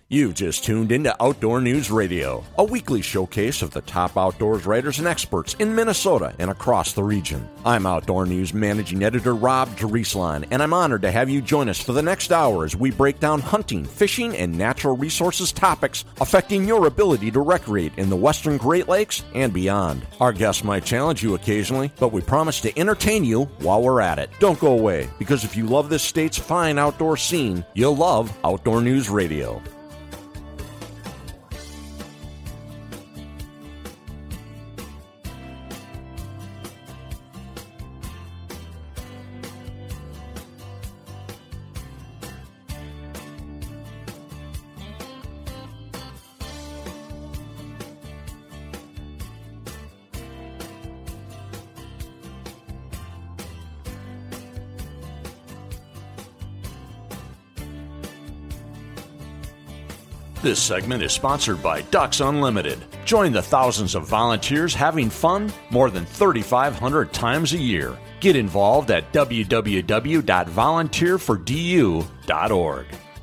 You've just tuned into Outdoor News Radio, a weekly showcase of the top outdoors writers and experts in Minnesota and across the region. I'm Outdoor News Managing Editor Rob Drieslein, and I'm honored to have you join us for the next hour as we break down hunting, fishing, and natural resources topics affecting your ability to recreate in the Western Great Lakes and beyond. Our guests might challenge you occasionally, but we promise to entertain you while we're at it. Don't go away, because if you love this state's fine outdoor scene, you'll love Outdoor News Radio. This segment is sponsored by Ducks Unlimited. Join the thousands of volunteers having fun more than 3,500 times a year. Get involved at www.volunteerfordu.org.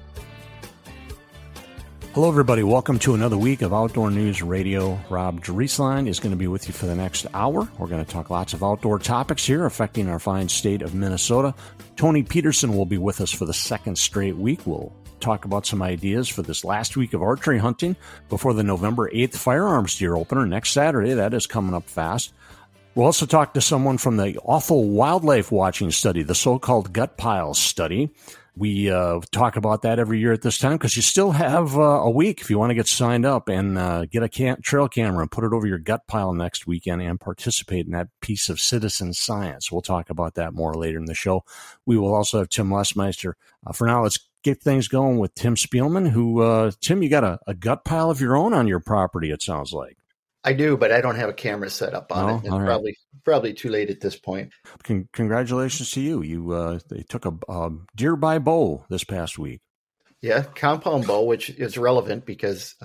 Hello, everybody. Welcome to another week of Outdoor News Radio. Rob Drieslein is going to be with you for the next hour. We're going to talk lots of outdoor topics here affecting our fine state of Minnesota. Tony Peterson will be with us for the second straight week. We'll talk about some ideas for this last week of archery hunting before the November 8th firearms deer opener next Saturday. That is coming up fast. We'll also talk to someone from the Awful Wildlife Watching Study, the so-called Gut Piles Study. We talk about that every year at this time because you still have a week if you want to get signed up and get a trail camera and put it over your gut pile next weekend and participate in that piece of citizen science. We'll talk about that more later in the show. We will also have Tim Lesmeister. For now, let's get things going with Tim Spielman, who, Tim, you got a gut pile of your own on your property, it sounds like. I do, but I don't have a camera set up on it. It's probably too late at this point. Congratulations to you. They took a deer by bow this past week. Yeah, compound bow, which is relevant because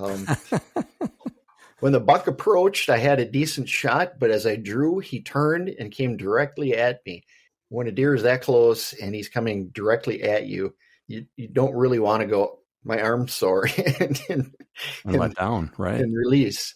when the buck approached, I had a decent shot, but as I drew, he turned and came directly at me. When a deer is that close and he's coming directly at you, you don't really want to go, my arm's sore, and let down, right? And release.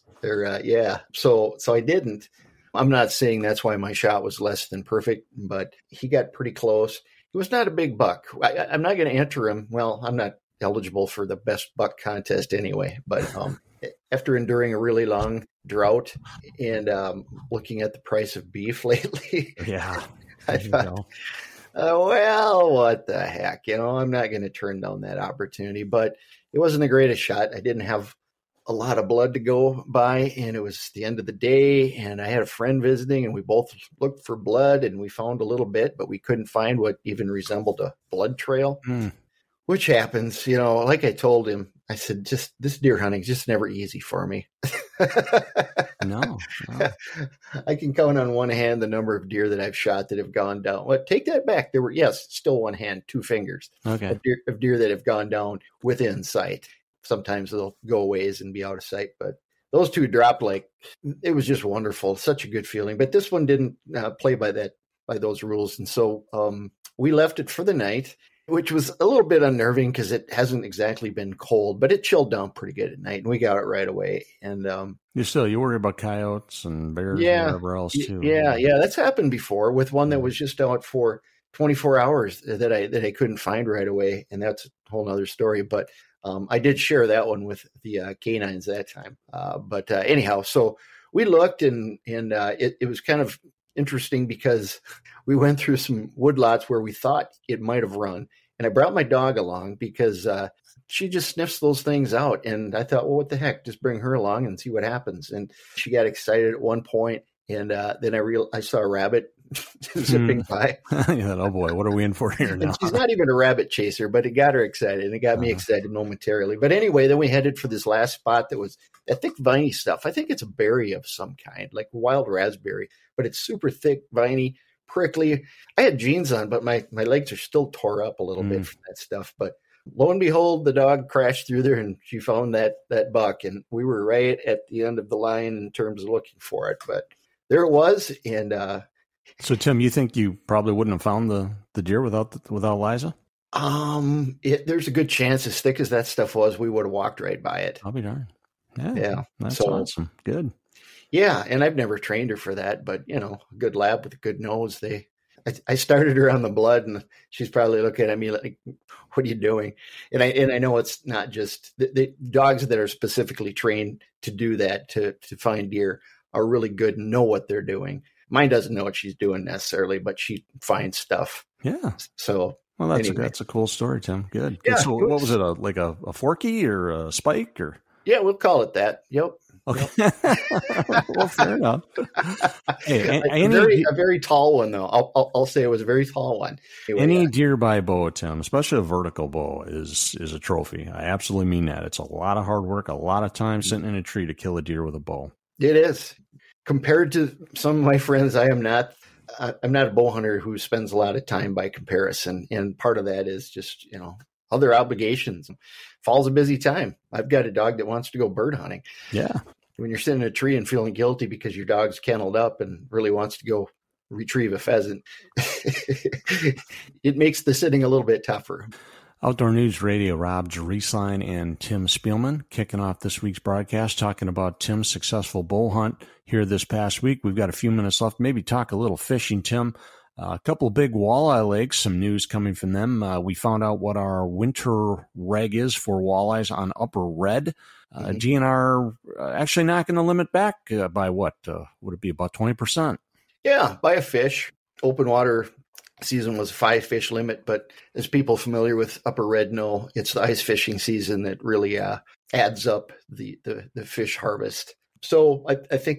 So I didn't. I'm not saying that's why my shot was less than perfect, but he got pretty close. He was not a big buck. I'm not going to enter him. Well, I'm not eligible for the best buck contest anyway, but after enduring a really long drought and looking at the price of beef lately, yeah, I thought, well, what the heck? I'm not going to turn down that opportunity, but it wasn't the greatest shot. I didn't have a lot of blood to go by, and it was the end of the day, and I had a friend visiting, and we both looked for blood, and we found a little bit, but we couldn't find what even resembled a blood trail, which happens. Like I told him, I said, just this deer hunting is just never easy for me. No. I can count on one hand the number of deer that I've shot that have gone down. Well, take that back. There were, still one hand, two fingers of deer that have gone down within sight. Sometimes they'll go a ways and be out of sight, but those two dropped it was just wonderful. Such a good feeling. But this one didn't play by those rules. And so we left it for the night, which was a little bit unnerving because it hasn't exactly been cold, but it chilled down pretty good at night, and we got it right away. And you worry about coyotes and bears and whatever else too. Yeah. That's happened before with one that was just out for 24 hours that I couldn't find right away. And that's a whole nother story. But I did share that one with the canines that time. But anyhow, so we looked and it was kind of interesting because we went through some woodlots where we thought it might have run. And I brought my dog along because she just sniffs those things out. And I thought, well, what the heck? Just bring her along and see what happens. And she got excited at one point. And then I saw a rabbit zipping by. Oh boy, what are we in for here now? And she's not even a rabbit chaser, but it got her excited, and it got me excited momentarily. But anyway, then we headed for this last spot that was that thick viney stuff. I think it's a berry of some kind, like wild raspberry, but it's super thick, viney, prickly. I had jeans on, but my legs are still tore up a little bit from that stuff. But lo and behold, the dog crashed through there, and she found that buck, and we were right at the end of the line in terms of looking for it. But there it was, and so Tim, you think you probably wouldn't have found the deer without Liza? There's a good chance, as thick as that stuff was, we would have walked right by it. I'll be darned. Yeah. That's awesome. Good. Yeah. And I've never trained her for that, but a good lab with a good nose. I started her on the blood, and she's probably looking at me like, what are you doing? And I know it's not just the dogs that are specifically trained to do that, to find deer, are really good and know what they're doing. Mine doesn't know what she's doing necessarily, but she finds stuff. Yeah. So, well, that's a cool story, Tim. Good. Yeah, so what was it? Like a Forky or a Spike or? Yeah, we'll call it that. Yep. Okay. Well, fair enough. Hey, a very tall one, though. I'll say it was a very tall one. Anyway, any deer by bow, Tim, especially a vertical bow, is a trophy. I absolutely mean that. It's a lot of hard work, a lot of time sitting in a tree to kill a deer with a bow. It is. Compared to some of my friends, I'm not a bow hunter who spends a lot of time by comparison, and part of that is just other obligations. Fall's a busy time. I've got a dog that wants to go bird hunting. Yeah. When you're sitting in a tree and feeling guilty because your dog's kenneled up and really wants to go retrieve a pheasant, it makes the sitting a little bit tougher. Outdoor News Radio, Rob Drieslein and Tim Spielman kicking off this week's broadcast, talking about Tim's successful bow hunt here this past week. We've got a few minutes left. Maybe talk a little fishing, Tim. A couple of big walleye lakes, some news coming from them. We found out what our winter reg is for walleyes on Upper Red. DNR actually knocking the limit back by what? Would it be about 20%? Yeah, by a fish. Open water season was a 5-fish limit, but as people familiar with Upper Red know, it's the ice fishing season that really adds up the fish harvest. So I think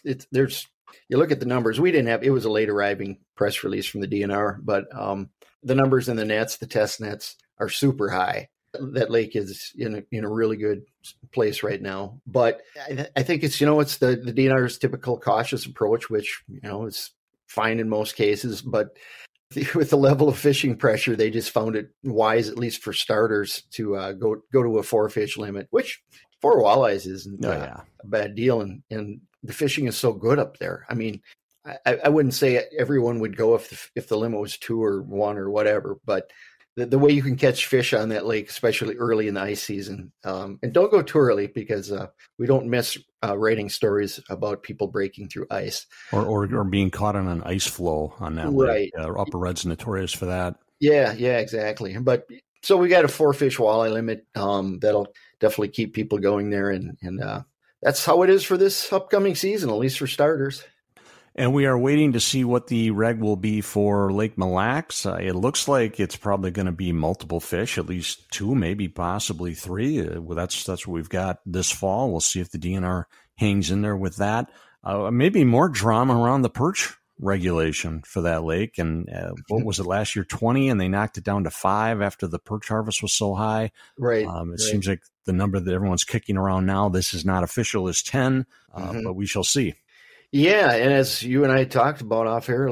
you look at the numbers. It was a late arriving press release from the DNR, but the numbers in the nets, the test nets, are super high. That lake is in a really good place right now. But I think it's the DNR's typical cautious approach, which is fine in most cases. But with the level of fishing pressure, they just found it wise, at least for starters, to go to a 4-fish limit, which 4 walleyes isn't a bad deal. And the fishing is so good up there. I mean, I wouldn't say everyone would go if the limit was 2 or 1 or whatever, but the way you can catch fish on that lake, especially early in the ice season, and don't go too early because we don't miss writing stories about people breaking through ice or being caught on an ice floe on that lake. Upper Red's notorious for that. Yeah, exactly. But so we got a 4-fish walleye limit that'll definitely keep people going there, and that's how it is for this upcoming season, at least for starters. And we are waiting to see what the reg will be for Lake Mille Lacs. It looks like it's probably going to be multiple fish, at least 2, maybe possibly 3. That's what we've got this fall. We'll see if the DNR hangs in there with that. Maybe more drama around the perch regulation for that lake. And what was it last year, 20, and they knocked it down to 5 after the perch harvest was so high. Right. It seems like the number that everyone's kicking around now, this is not official, is 10, but we shall see. Yeah, and as you and I talked about off air,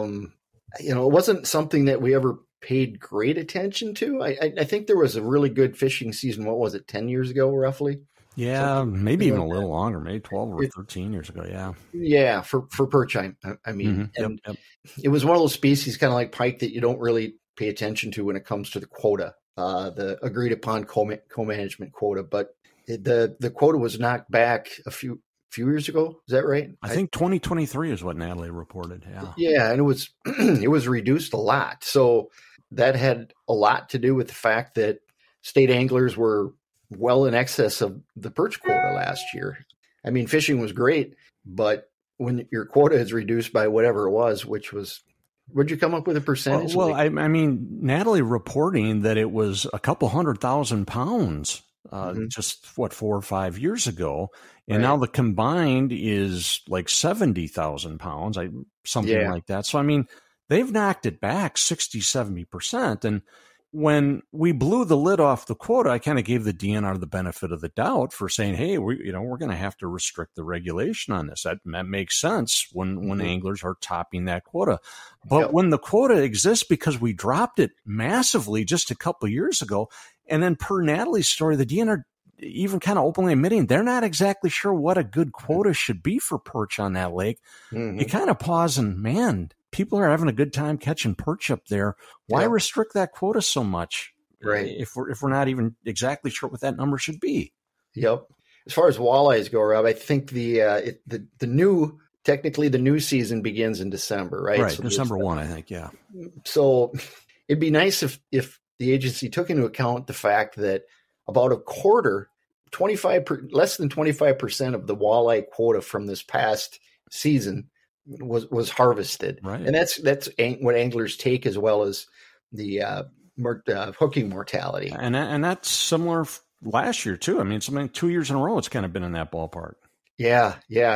it wasn't something that we ever paid great attention to. I think there was a really good fishing season. What was it, 10 years ago, roughly? Yeah, maybe even a little longer, maybe 12 or 13 years ago. Yeah. Yeah, for perch, I mean, and it was one of those species, kind of like pike, that you don't really pay attention to when it comes to the quota, the agreed upon co-management quota. But the quota was knocked back a few years ago. Is that right? I think 2023 is what Natalie reported. Yeah. And it was reduced a lot. So that had a lot to do with the fact that state anglers were well in excess of the perch quota last year. I mean, fishing was great, but when your quota is reduced by whatever it was, which was, where'd you come up with a percentage? Well, I mean, Natalie reporting that it was a couple 100,000 pounds just 4 or 5 years ago. And now the combined is like 70,000 pounds, something like that. So, I mean, they've knocked it back 60, 70%. And when we blew the lid off the quota, I kind of gave the DNR the benefit of the doubt for saying, hey, we're going to have to restrict the regulation on this. That makes sense when anglers are topping that quota. But when the quota exists because we dropped it massively just a couple of years ago, and then per Natalie's story, the DNR even kind of openly admitting they're not exactly sure what a good quota should be for perch on that lake. You kind of pause and, man, people are having a good time catching perch up there. Why restrict that quota so much? Right. If we're not even exactly sure what that number should be. Yep. As far as walleyes go, Rob, I think the new season begins in December, right? Right. So December 1, I think. Yeah. So it'd be nice if the agency took into account the fact that about a quarter, less than 25% of the walleye quota from this past season was harvested. Right. And that's what anglers take, as well as the hooking mortality. And that's similar last year too. I mean, 2 years in a row, it's kind of been in that ballpark. Yeah.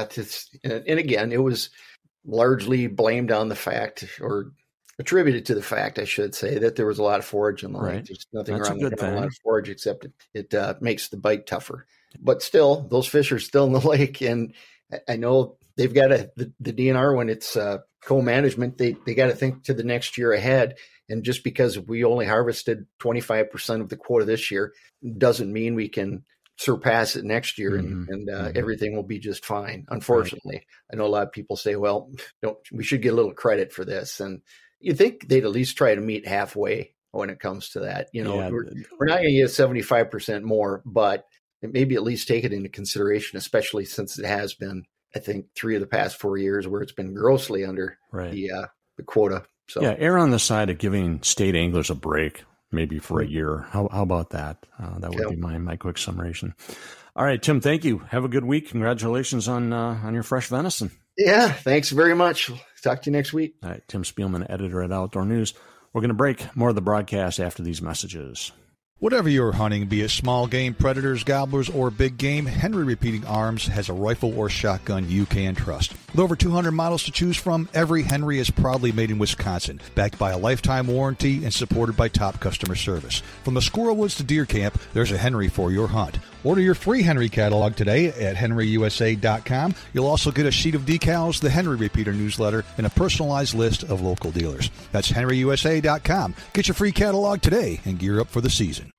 And again, it was largely blamed on the fact, or attributed to the fact, I should say, that there was a lot of forage in the lake. There's nothing wrong with having a lot of forage, except it makes the bite tougher. But still, those fish are still in the lake, and I know they've got the DNR, when it's co-management, they got to think to the next year ahead. And just because we only harvested 25% of the quota this year doesn't mean we can surpass it next year, and everything will be just fine. Unfortunately, right. I know a lot of people say, well, we should get a little credit for this. And you think they'd at least try to meet halfway when it comes to that. We're not going to get 75% more, but maybe at least take it into consideration, especially since it has been, I think, 3 of the past 4 years where it's been grossly under the quota. So err on the side of giving state anglers a break, maybe for a year. How about that? That would be my quick summation. All right, Tim, thank you. Have a good week. Congratulations on your fresh venison. Yeah, thanks very much. Talk to you next week. All right, Tim Spielman, editor at Outdoor News. We're going to break. More of the broadcast after these messages. Whatever you're hunting, be it small game, predators, gobblers, or big game, Henry Repeating Arms has a rifle or shotgun you can trust. With over 200 models to choose from, every Henry is proudly made in Wisconsin, backed by a lifetime warranty and supported by top customer service. From the squirrel woods to deer camp, there's a Henry for your hunt. Order your free Henry catalog today at henryusa.com. You'll also get a sheet of decals, the Henry Repeater newsletter, and a personalized list of local dealers. That's henryusa.com. Get your free catalog today and gear up for the season.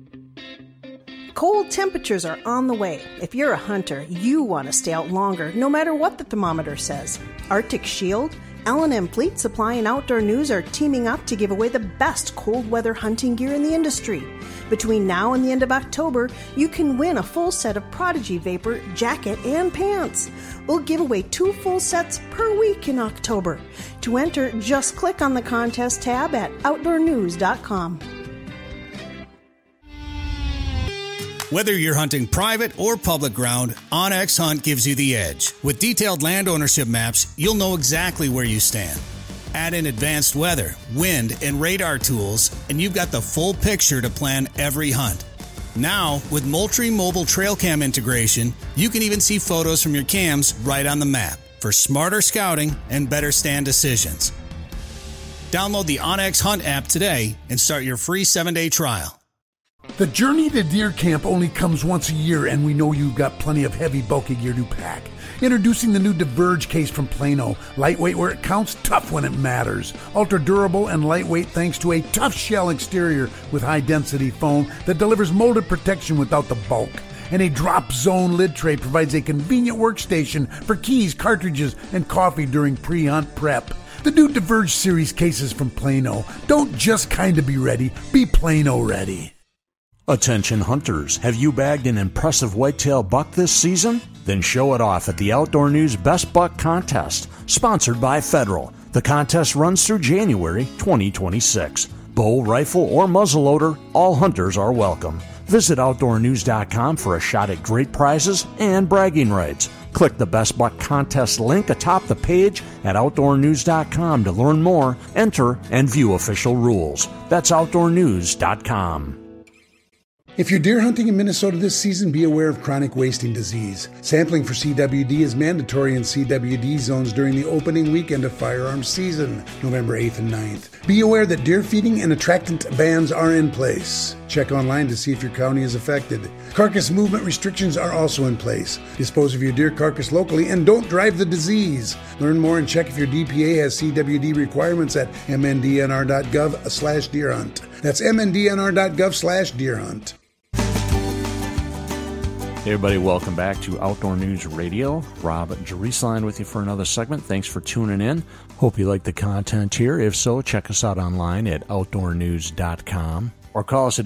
Cold temperatures are on the way. If you're a hunter, you want to stay out longer, no matter what the thermometer says. Arctic Shield, L&M Fleet Supply, and Outdoor News are teaming up to give away the best cold weather hunting gear in the industry. Between now and the end of October, you can win a full set of Prodigy Vapor jacket and pants. We'll give away 2 full sets per week in October. To enter, just click on the contest tab at outdoornews.com. Whether you're hunting private or public ground, OnX Hunt gives you the edge. With detailed land ownership maps, you'll know exactly where you stand. Add in advanced weather, wind, and radar tools, and you've got the full picture to plan every hunt. Now, with Moultrie Mobile Trail Cam integration, you can even see photos from your cams right on the map for smarter scouting and better stand decisions. Download the OnX Hunt app today and start your free 7-day trial. The journey to deer camp only comes once a year, and we know you've got plenty of heavy, bulky gear to pack. Introducing the new Diverge case from Plano. Lightweight where it counts, tough when it matters. Ultra durable and lightweight thanks to a tough shell exterior with high-density foam that delivers molded protection without the bulk. And a drop zone lid tray provides a convenient workstation for keys, cartridges, and coffee during pre-hunt prep. The new Diverge series cases from Plano. Don't just kind of be ready, be Plano ready. Attention hunters, have you bagged an impressive whitetail buck this season? Then show it off at the Outdoor News Best Buck Contest, sponsored by Federal. The contest runs through January 2026. Bow, rifle, or muzzleloader, all hunters are welcome. Visit OutdoorNews.com for a shot at great prizes and bragging rights. Click the Best Buck Contest link atop the page at OutdoorNews.com to learn more, enter, and view official rules. That's OutdoorNews.com. If you're deer hunting in Minnesota this season, be aware of chronic wasting disease. Sampling for CWD is mandatory in CWD zones during the opening weekend of firearms season, November 8th and 9th. Be aware that deer feeding and attractant bans are in place. Check online to see if your county is affected. Carcass movement restrictions are also in place. Dispose of your deer carcass locally and don't drive the disease. Learn more and check if your DPA has CWD requirements at mndnr.gov/deerhunt. That's mndnr.gov/deerhunt. Hey everybody, welcome back to Outdoor News Radio. Rob Drieslein with you for another segment. Thanks for tuning in. Hope you like the content here. If so, check us out online at outdoornews.com or call us at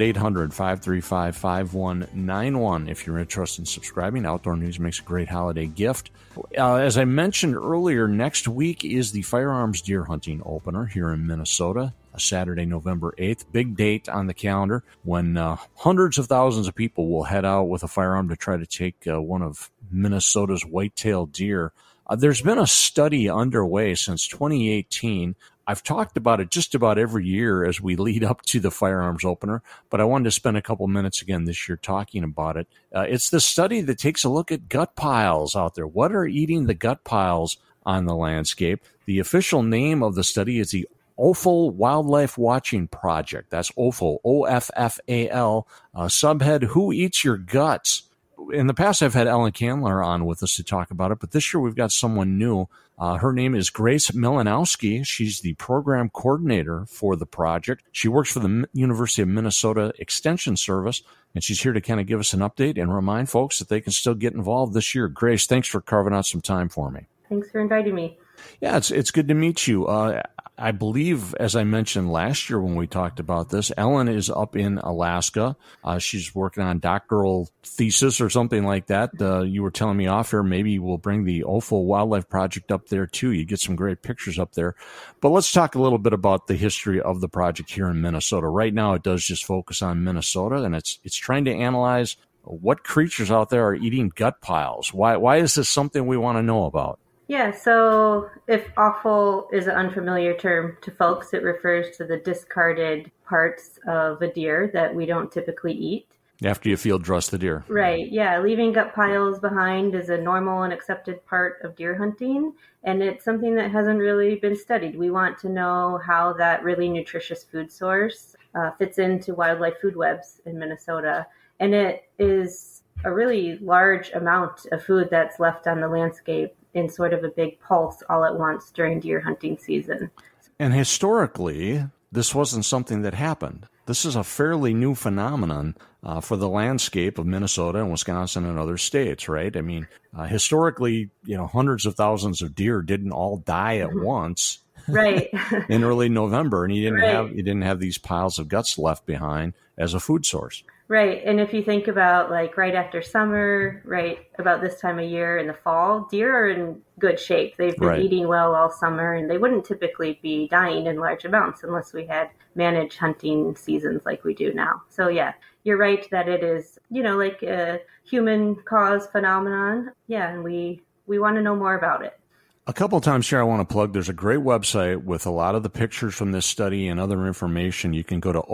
800-535-5191 if you're interested in subscribing. Outdoor News makes a great holiday gift. As I mentioned earlier, next week is the Firearms Deer Hunting Opener here in Minnesota. Saturday, November 8th. Big date on the calendar when hundreds of thousands of people will head out with a firearm to try to take one of Minnesota's white-tailed deer. There's been a study underway since 2018. I've talked about it just about every year as we lead up to the firearms opener, but I wanted to spend a couple minutes again this year talking about it. It's the study that takes a look at gut piles out there. What are eating the gut piles on the landscape? The official name of the study is the Offal Wildlife Watching Project. That's Offal, O-F-F-A-L. Subhead, Who Eats Your Guts? In the past, I've had Ellen Candler on with us to talk about it, but this year we've got someone new. Her name is Grace Milanowski. She's the program coordinator for the project. She works for the University of Minnesota Extension Service, and she's here to kind of give us an update and remind folks that they can still get involved this year. Grace, thanks for carving out some time for me. Thanks for inviting me. Yeah, it's good to meet you. I believe, as I mentioned last year when we talked about this, Ellen is up in Alaska. She's working on a doctoral thesis or something like that. You were telling me off here, maybe we'll bring the Offal Wildlife Project up there too. You get some great pictures up there. But let's talk a little bit about the history of the project here in Minnesota. Right now, it does just focus on Minnesota, and it's trying to analyze what creatures out there are eating gut piles. Why is this something we want to know about? Yeah, so if offal is an unfamiliar term to folks, it refers to the discarded parts of a deer that we don't typically eat. After you field dress the deer. Right, yeah. Leaving gut piles behind is a normal and accepted part of deer hunting, and it's something that hasn't really been studied. We want to know how that really nutritious food source fits into wildlife food webs in Minnesota. And it is a really large amount of food that's left on the landscape in sort of a big pulse all at once during deer hunting season. And historically, this wasn't something that happened. This is a fairly new phenomenon for the landscape of Minnesota and Wisconsin and other states, right? I mean, historically, hundreds of thousands of deer didn't all die at once, right? In early November, and you didn't have these piles of guts left behind as a food source. Right. And if you think about right after summer, right about this time of year in the fall, deer are in good shape. They've been eating well all summer, and they wouldn't typically be dying in large amounts unless we had managed hunting seasons like we do now. So yeah, you're right that it is, like a human caused phenomenon. Yeah. And we want to know more about it. A couple of times here I want to plug, there's a great website with a lot of the pictures from this study and other information. You can go to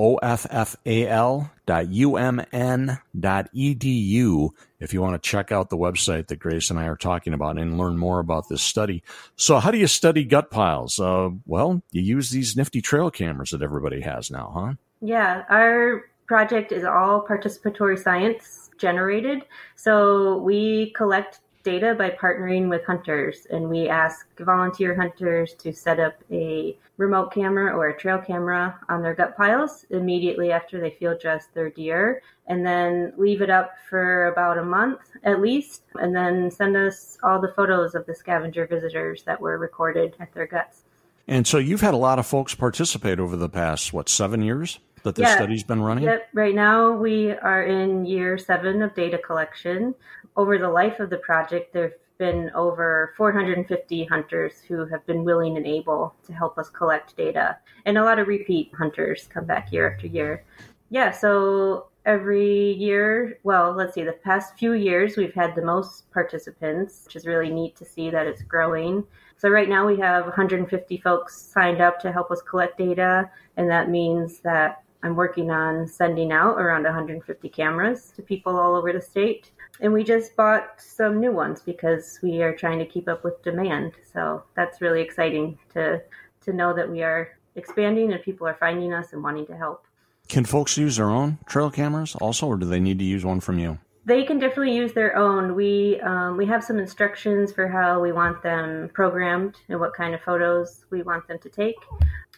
offal.umn.edu if you want to check out the website that Grace and I are talking about and learn more about this study. So how do you study gut piles? Well, you use these nifty trail cameras that everybody has now, huh? Yeah, our project is all participatory science generated. So we collect data by partnering with hunters, and we ask volunteer hunters to set up a remote camera or a trail camera on their gut piles immediately after they field dress their deer, and then leave it up for about a month at least, and then send us all the photos of the scavenger visitors that were recorded at their guts. And so you've had a lot of folks participate over the past, 7 years that this study's been running? Yep. Right now we are in year 7 of data collection. Over the life of the project, there have been over 450 hunters who have been willing and able to help us collect data. And a lot of repeat hunters come back year after year. Yeah, so every year, the past few years, we've had the most participants, which is really neat to see that it's growing. So right now we have 150 folks signed up to help us collect data, and that means that I'm working on sending out around 150 cameras to people all over the state. And we just bought some new ones because we are trying to keep up with demand. So that's really exciting to know that we are expanding and people are finding us and wanting to help. Can folks use their own trail cameras also, or do they need to use one from you? They can definitely use their own. We have some instructions for how we want them programmed and what kind of photos we want them to take.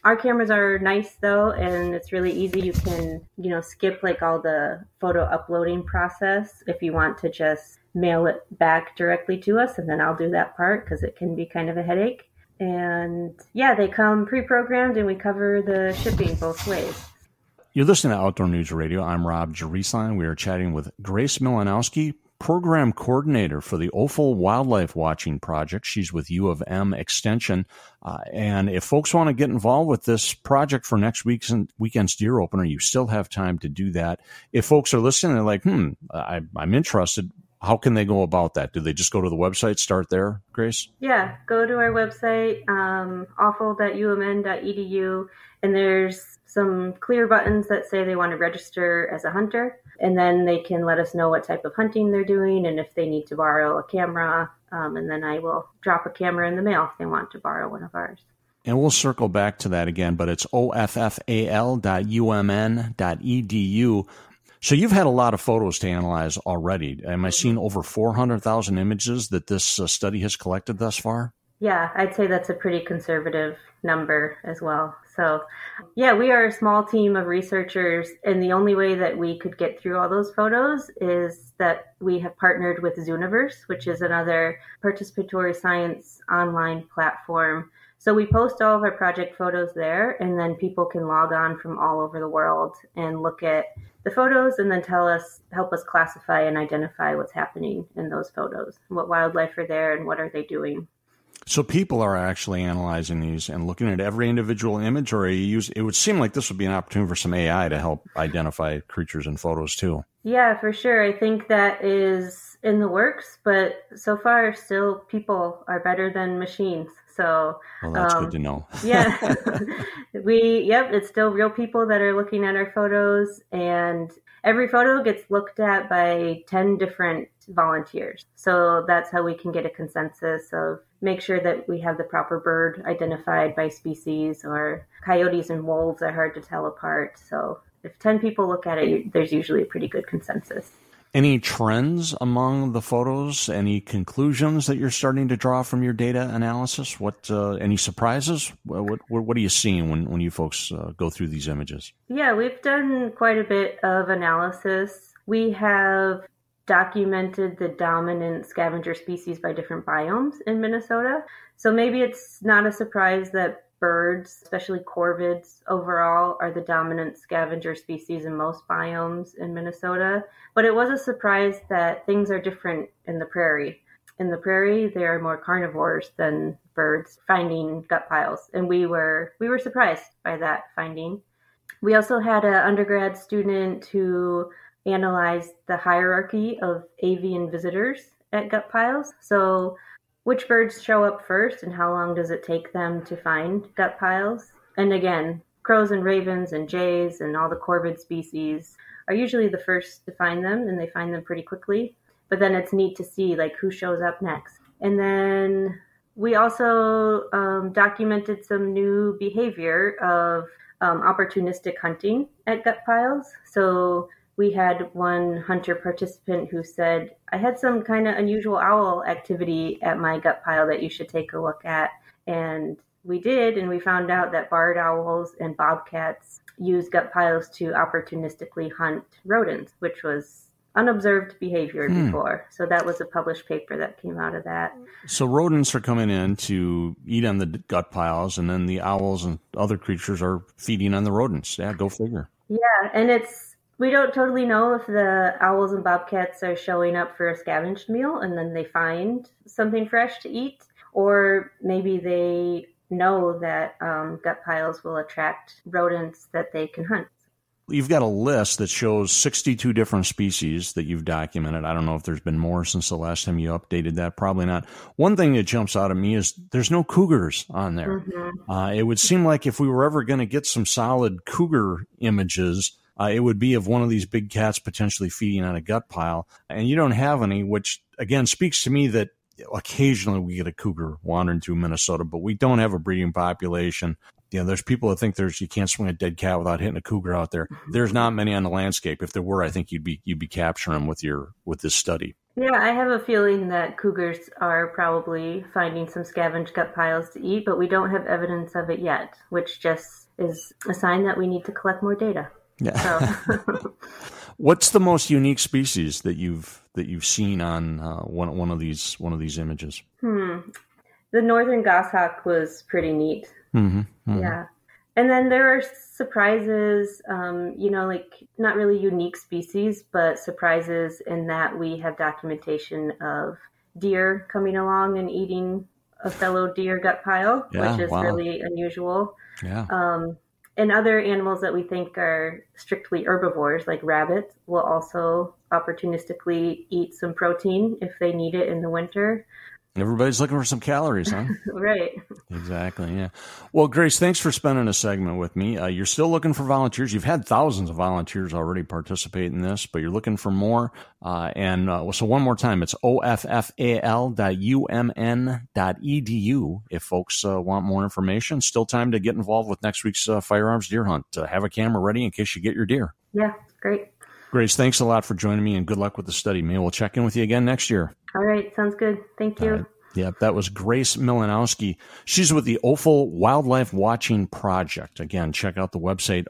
Our cameras are nice though, and it's really easy. You can, skip like all the photo uploading process if you want to just mail it back directly to us, and then I'll do that part because it can be kind of a headache. And yeah, they come pre-programmed and we cover the shipping both ways. You're listening to Outdoor News Radio. I'm Rob Drieslein. We are chatting with Grace Milanowski, Program Coordinator for the Ophel Wildlife Watching Project. She's with U of M Extension. And if folks want to get involved with this project for next weekend's deer opener, you still have time to do that. If folks are listening, they're like, I'm interested. How can they go about that? Do they just go to the website, start there, Grace? Yeah, go to our website, ophel.umn.edu, and there's some clear buttons that say they want to register as a hunter. And then they can let us know what type of hunting they're doing and if they need to borrow a camera. And then I will drop a camera in the mail if they want to borrow one of ours. And we'll circle back to that again, but it's offal.umn.edu. So you've had a lot of photos to analyze already. Am I seeing over 400,000 images that this study has collected thus far? Yeah, I'd say that's a pretty conservative number as well. So, yeah, we are a small team of researchers, and the only way that we could get through all those photos is that we have partnered with Zooniverse, which is another participatory science online platform. So we post all of our project photos there, and then people can log on from all over the world and look at the photos and then help us classify and identify what's happening in those photos, what wildlife are there and what are they doing. So people are actually analyzing these and looking at every individual image, or it would seem like this would be an opportunity for some AI to help identify creatures in photos too. Yeah, for sure. I think that is in the works, but so far still people are better than machines. So well, that's good to know. Yeah, it's still real people that are looking at our photos, and every photo gets looked at by 10 different volunteers. So that's how we can get a consensus of make sure that we have the proper bird identified by species, or coyotes and wolves are hard to tell apart. So if 10 people look at it, there's usually a pretty good consensus. Any trends among the photos? Any conclusions that you're starting to draw from your data analysis? Any surprises? What are you seeing when you folks go through these images? Yeah, we've done quite a bit of analysis. We have documented the dominant scavenger species by different biomes in Minnesota. So maybe it's not a surprise that birds, especially corvids overall, are the dominant scavenger species in most biomes in Minnesota. But it was a surprise that things are different in the prairie. In the prairie, they are more carnivores than birds finding gut piles. And we were surprised by that finding. We also had an undergrad student who analyzed the hierarchy of avian visitors at gut piles. So which birds show up first and how long does it take them to find gut piles? And again, crows and ravens and jays and all the corvid species are usually the first to find them, and they find them pretty quickly. But then it's neat to see like who shows up next. And then we also documented some new behavior of opportunistic hunting at gut piles. So we had one hunter participant who said, I had some kind of unusual owl activity at my gut pile that you should take a look at. And we did, and we found out that barred owls and bobcats use gut piles to opportunistically hunt rodents, which was unobserved behavior before. So that was a published paper that came out of that. So rodents are coming in to eat on the gut piles, and then the owls and other creatures are feeding on the rodents. Yeah, go figure. Yeah, and we don't totally know if the owls and bobcats are showing up for a scavenged meal and then they find something fresh to eat, or maybe they know that gut piles will attract rodents that they can hunt. You've got a list that shows 62 different species that you've documented. I don't know if there's been more since the last time you updated that. Probably not. One thing that jumps out at me is there's no cougars on there. Mm-hmm. It would seem like if we were ever going to get some solid cougar images, it would be of one of these big cats potentially feeding on a gut pile. And you don't have any, which, again, speaks to me that occasionally we get a cougar wandering through Minnesota, but we don't have a breeding population. You know, there's people that think you can't swing a dead cat without hitting a cougar out there. There's not many on the landscape. If there were, I think you'd be capturing them with this study. Yeah, I have a feeling that cougars are probably finding some scavenged gut piles to eat, but we don't have evidence of it yet, which just is a sign that we need to collect more data. Yeah. So. What's the most unique species that you've seen on one of these images? The northern goshawk was pretty neat. Mm-hmm, mm-hmm. Yeah. And then there are surprises, like not really unique species, but surprises in that we have documentation of deer coming along and eating a fellow deer gut pile, which is really unusual. Yeah. And other animals that we think are strictly herbivores, like rabbits, will also opportunistically eat some protein if they need it in the winter. Everybody's looking for some calories, huh? Right. Exactly, yeah. Well, Grace, thanks for spending a segment with me. You're still looking for volunteers. You've had thousands of volunteers already participate in this, but you're looking for more. So one more time, it's offal.umn.edu if folks want more information. Still time to get involved with next week's firearms deer hunt. Have a camera ready in case you get your deer. Yeah, great. Grace, thanks a lot for joining me, and good luck with the study. Maybe we'll check in with you again next year. All right. Sounds good. Thank you. Yeah, that was Grace Milanowski. She's with the OFAL Wildlife Watching Project. Again, check out the website,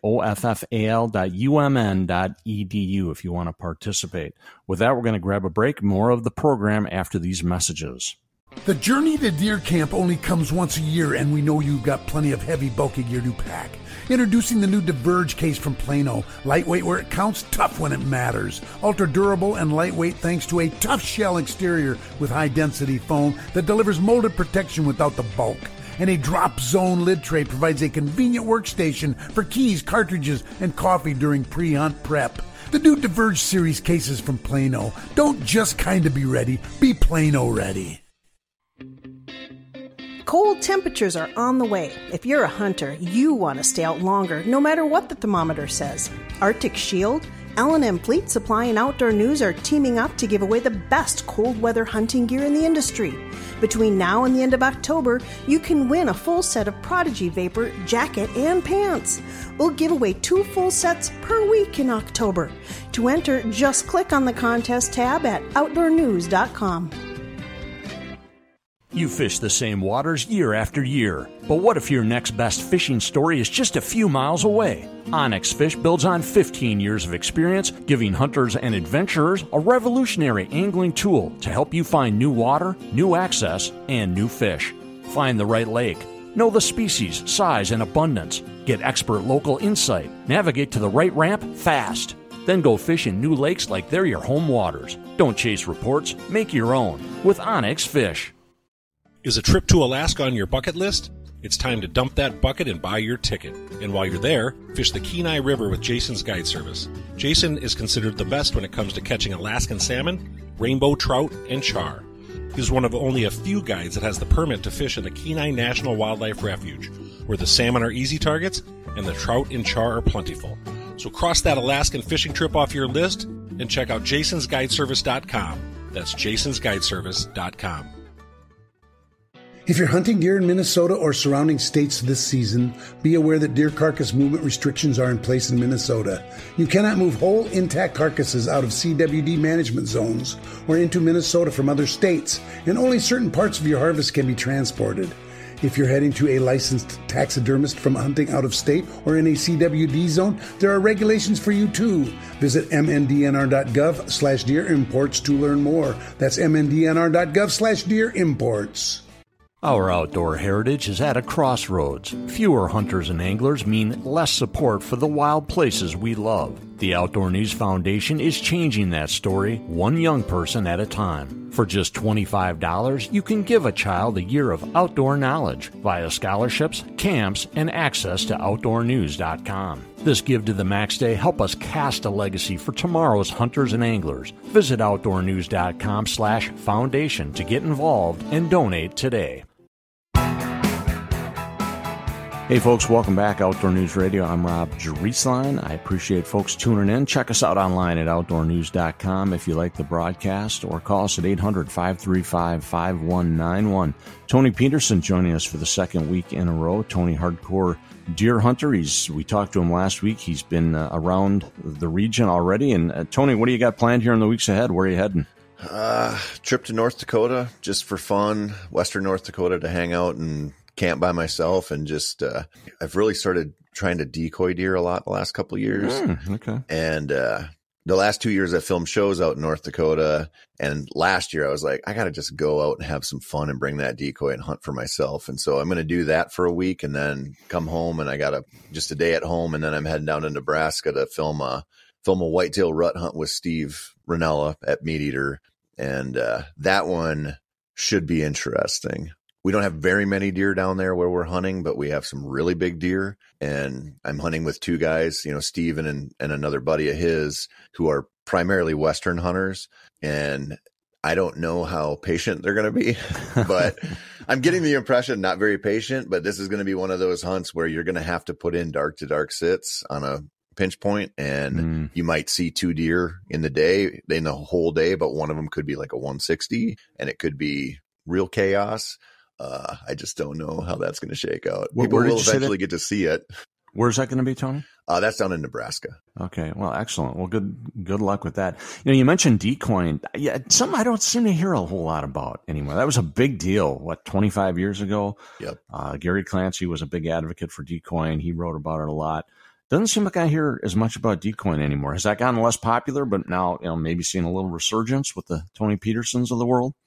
offal.umn.edu if you want to participate. With that, we're going to grab a break. More of the program after these messages. The journey to deer camp only comes once a year, and we know you've got plenty of heavy, bulky gear to pack. Introducing the new Diverge case from Plano. Lightweight where it counts, tough when it matters. Ultra durable and lightweight thanks to a tough shell exterior with high-density foam that delivers molded protection without the bulk. And a drop zone lid tray provides a convenient workstation for keys, cartridges, and coffee during pre-hunt prep. The new Diverge series cases from Plano. Don't just kind of be ready, be Plano ready. Cold temperatures are on the way. If you're a hunter, you want to stay out longer, no matter what the thermometer says. Arctic Shield, L&M Fleet Supply, and Outdoor News are teaming up to give away the best cold weather hunting gear in the industry. Between now and the end of October, you can win a full set of Prodigy Vapor jacket and pants. We'll give away 2 full sets per week in October. To enter, just click on the contest tab at outdoornews.com. You fish the same waters year after year, but what if your next best fishing story is just a few miles away? Onyx Fish builds on 15 years of experience, giving hunters and adventurers a revolutionary angling tool to help you find new water, new access, and new fish. Find the right lake. Know the species, size, and abundance. Get expert local insight. Navigate to the right ramp fast. Then go fish in new lakes like they're your home waters. Don't chase reports. Make your own with Onyx Fish. Is a trip to Alaska on your bucket list? It's time to dump that bucket and buy your ticket. And while you're there, fish the Kenai River with Jason's Guide Service. Jason is considered the best when it comes to catching Alaskan salmon, rainbow trout, and char. He's one of only a few guides that has the permit to fish at the Kenai National Wildlife Refuge, where the salmon are easy targets and the trout and char are plentiful. So cross that Alaskan fishing trip off your list and check out jasonsguideservice.com. That's jasonsguideservice.com. If you're hunting deer in Minnesota or surrounding states this season, be aware that deer carcass movement restrictions are in place in Minnesota. You cannot move whole, intact carcasses out of CWD management zones or into Minnesota from other states, and only certain parts of your harvest can be transported. If you're heading to a licensed taxidermist from hunting out of state or in a CWD zone, there are regulations for you too. Visit mndnr.gov/deer imports to learn more. That's mndnr.gov/deer imports. Our outdoor heritage is at a crossroads. Fewer hunters and anglers mean less support for the wild places we love. The Outdoor News Foundation is changing that story, one young person at a time. For just $25, you can give a child a year of outdoor knowledge via scholarships, camps, and access to OutdoorNews.com. This Give to the Max Day help us cast a legacy for tomorrow's hunters and anglers. Visit OutdoorNews.com/foundation to get involved and donate today. Hey folks, welcome back. Outdoor News Radio. I'm Rob Drieslein. I appreciate folks tuning in. Check us out online at OutdoorNews.com if you like the broadcast, or call us at 800-535-5191. Tony Peterson joining us for the second week in a row. Tony, hardcore deer hunter. We talked to him last week. He's been around the region already. And Tony, what do you got planned here in the weeks ahead? Where are you heading? Trip to North Dakota just for fun, Western North Dakota, to hang out and camp by myself, and just I've really started trying to decoy deer a lot the last couple of years. Okay. And the last 2 years I filmed shows out in North Dakota, and last year I was like, I got to just go out and have some fun and bring that decoy and hunt for myself. And so I'm going to do that for a week and then come home, and I got just a day at home, and then I'm heading down to Nebraska to film a whitetail rut hunt with Steve Ranella at Meat Eater. And that one should be interesting. We don't have very many deer down there where we're hunting, but we have some really big deer. And I'm hunting with two guys, Steven and another buddy of his, who are primarily Western hunters. And I don't know how patient they're going to be, but I'm getting the impression not very patient. But this is going to be one of those hunts where you're going to have to put in dark to dark sits on a pinch point, and you might see 2 deer in the whole day, but one of them could be like a 160, and it could be real chaos. I just don't know how that's going to shake out. People will eventually get to see it. Where's that going to be, Tony? That's down in Nebraska. Okay. Well, excellent. Well, good luck with that. You mentioned decoying. Yeah, something I don't seem to hear a whole lot about anymore. That was a big deal, 25 years ago? Yep. Gary Clancy was a big advocate for decoying. He wrote about it a lot. Doesn't seem like I hear as much about decoying anymore. Has that gotten less popular, but now, maybe seeing a little resurgence with the Tony Petersons of the world?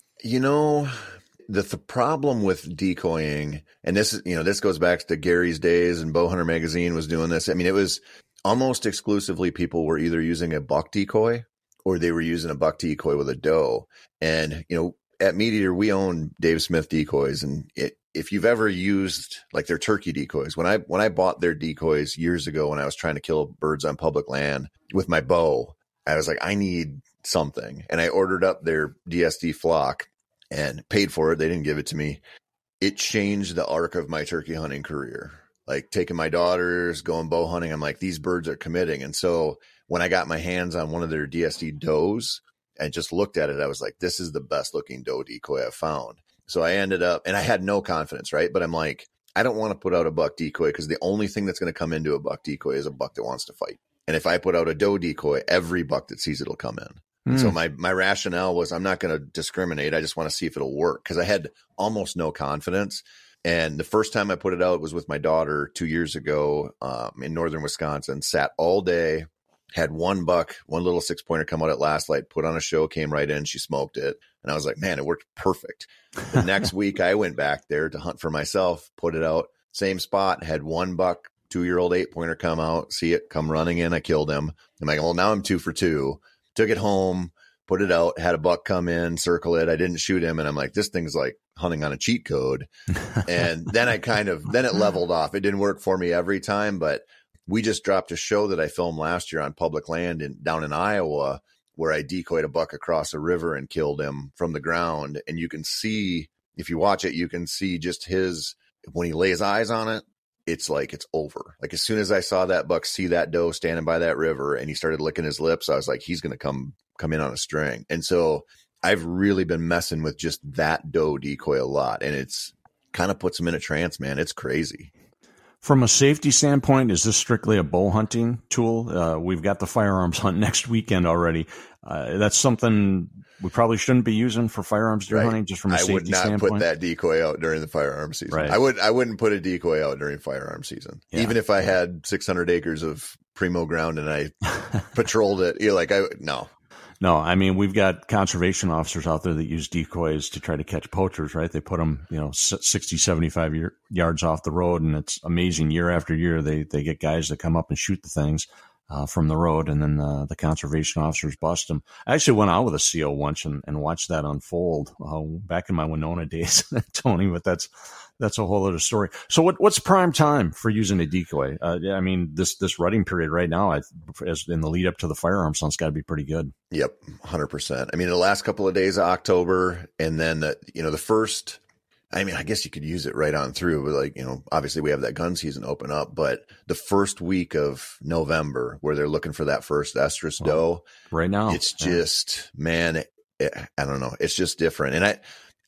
The problem with decoying, and this goes back to Gary's days, and Bowhunter Magazine was doing this. I mean, it was almost exclusively people were either using a buck decoy or they were using a buck decoy with a doe. And, at Meat Eater, we own Dave Smith decoys, and if you've ever used like their turkey decoys, when I bought their decoys years ago, when I was trying to kill birds on public land with my bow, I was like, I need something. And I ordered up their DSD flock and paid for it. They didn't give it to me. It changed the arc of my turkey hunting career. Like taking my daughters, going bow hunting, I'm like, these birds are committing. And so when I got my hands on one of their DSD does and just looked at it, I was like, this is the best looking doe decoy I've found. So I ended up, and I had no confidence, right? But I'm like, I don't want to put out a buck decoy because the only thing that's going to come into a buck decoy is a buck that wants to fight. And if I put out a doe decoy, every buck that sees it'll come in. So my rationale was, I'm not going to discriminate. I just want to see if it'll work, because I had almost no confidence. And the first time I put it out was with my daughter 2 years ago in northern Wisconsin. Sat all day, had one buck, one little 6-pointer come out at last light, put on a show, came right in. She smoked it. And I was like, man, it worked perfect. The next week I went back there to hunt for myself, put it out, same spot, had one buck, 2-year-old 8-pointer come out, see it, come running in. I killed him. I'm like, well, now I'm 2 for 2. Took it home, put it out, had a buck come in, circle it. I didn't shoot him. And I'm like, this thing's like hunting on a cheat code. And then then it leveled off. It didn't work for me every time, but we just dropped a show that I filmed last year on public land down in Iowa, where I decoyed a buck across a river and killed him from the ground. And you can see, if you watch it, you can see just when he lays eyes on it, it's like it's over. Like as soon as I saw that buck see that doe standing by that river and he started licking his lips, I was like, he's going to come in on a string. And so I've really been messing with just that doe decoy a lot, and it's kind of puts him in a trance, man. It's crazy. From a safety standpoint, is this strictly a bow hunting tool? We've got the firearms hunt next weekend already. That's something we probably shouldn't be using for firearms deer hunting, just from a safety standpoint. I would not put that decoy out during the firearm season. Right. I wouldn't put a decoy out during firearm season, even if I had 600 acres of primo ground and I patrolled it. No. No, I mean, we've got conservation officers out there that use decoys to try to catch poachers, right? They put them, 60, 75 yards off the road, and it's amazing. Year after year, they get guys that come up and shoot the things from the road, and then the conservation officers bust them. I actually went out with a CO once and watched that unfold back in my Winona days, Tony, but that's a whole other story. So what's prime time for using a decoy? I mean, this rutting period right now, as in the lead up to the firearms hunt's got to be pretty good. Yep, 100%. I mean, the last couple of days of October, and then the first. I mean, I guess you could use it right on through, but obviously we have that gun season open up, but the first week of November where they're looking for that first estrus doe right now, it's just, man, I don't know. It's just different. And